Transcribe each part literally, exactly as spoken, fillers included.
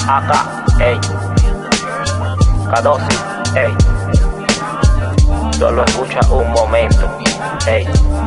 Acá, ey, Cadosi, ey, solo escucha un momento, ey.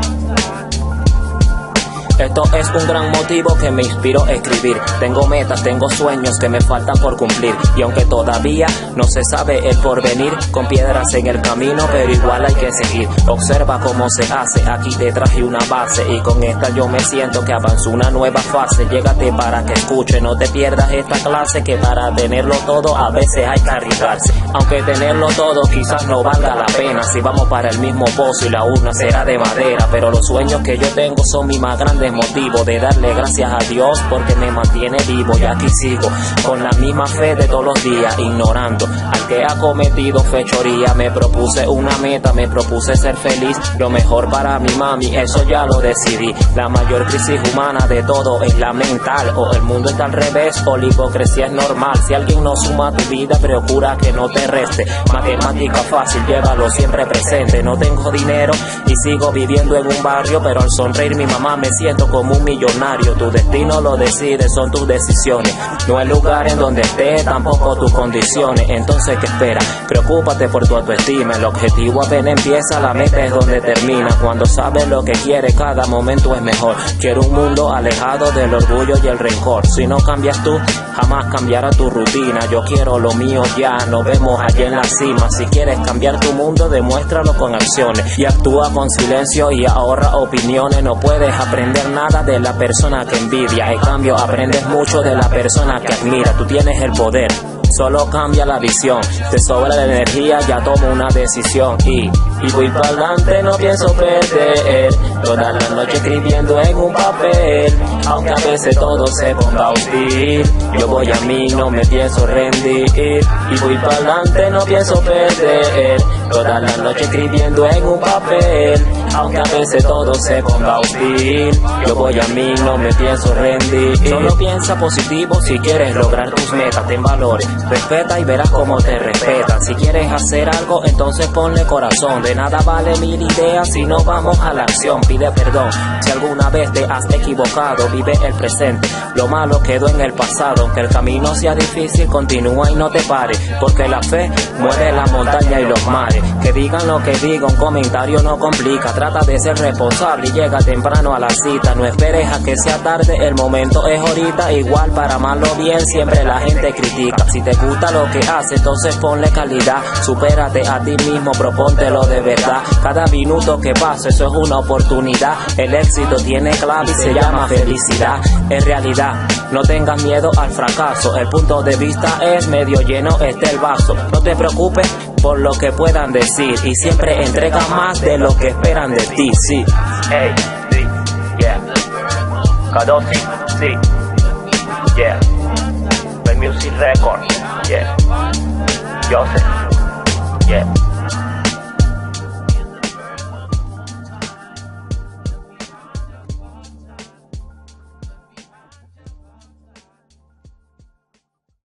Esto es un gran motivo que me inspiró a escribir. Tengo metas, tengo sueños que me faltan por cumplir. Y aunque todavía no se sabe el porvenir, con piedras en el camino, pero igual hay que seguir. Observa cómo se hace, aquí te traje una base. Y con esta yo me siento que avanzo una nueva fase. Llégate para que escuche, no te pierdas esta clase, que para tenerlo todo a veces hay que arriesgarse. Aunque tenerlo todo quizás no valga la pena, si vamos para el mismo pozo y la urna será de madera. Pero los sueños que yo tengo son mi más grandes motivo de darle gracias a Dios porque me mantiene vivo. Y aquí sigo con la misma fe de todos los días, ignorando al que ha cometido fechoría. Me propuse una meta, me propuse ser feliz, lo mejor para mi mami, eso ya lo decidí. La mayor crisis humana de todo es la mental. O el mundo está al revés o la hipocresía es normal. Si alguien no suma a tu vida, procura que no te reste. Matemática fácil, llévalo siempre presente. No tengo dinero y sigo viviendo en un barrio, pero al sonreír mi mamá me siento como un millonario. Tu destino lo decides, son tus decisiones, no el lugar en donde estés, tampoco tus condiciones. Entonces, ¿qué esperas? Preocúpate por tu autoestima. El objetivo apenas empieza, la meta es donde termina. Cuando sabes lo que quieres, cada momento es mejor. Quiero un mundo alejado del orgullo y el rencor. Si no cambias tú, jamás cambiará tu rutina. Yo quiero lo mío ya, nos vemos allá en la cima. Si quieres cambiar tu mundo, demuéstralo con acciones. Y actúa con silencio y ahorra opiniones. No puedes aprender nada de la persona que envidia, en cambio aprendes mucho de la persona que admira. Tú tienes el poder, solo cambia la visión. Te sobra la energía, ya tomo una decisión. Y, y voy para adelante, no pienso perder. Toda la noche escribiendo en un papel, aunque a veces todo se ponga hostil. Yo voy a mí, no me pienso rendir. Y voy para adelante, no pienso perder. Toda la noche escribiendo en un papel, aunque a veces todo se ponga hostil. Yo voy a mí, no me pienso rendir. Solo piensa positivo si quieres lograr tus metas. Ten valores, respeta y verás cómo te respetan. Si quieres hacer algo, entonces ponle corazón. De nada vale mil ideas si no vamos a la acción. Pide perdón si alguna vez te has equivocado. Vive el presente, lo malo quedó en el pasado. Aunque el camino sea difícil, continúa y no te pares, porque la fe mueve la montaña y los mares. Que digan lo que digan, un comentario no complica. Trata de ser responsable y llega temprano a la cita. No esperes a que sea tarde, el momento es ahorita. Igual para mal o bien, siempre la gente critica. Si te gusta lo que haces, entonces ponle calidad. Supérate a ti mismo, propóntelo de verdad. Cada minuto que pasa, eso es una oportunidad. El éxito tiene clave y se llama felicidad. En realidad, no tengas miedo al fracaso. El punto de vista es medio lleno está el vaso. No te preocupes por lo que puedan decir y siempre entrega más de lo que esperan de ti. Sí, Ey, sí, yeah, Cadosi, sí, yeah, The Music Record, yeah, Joseph, yeah.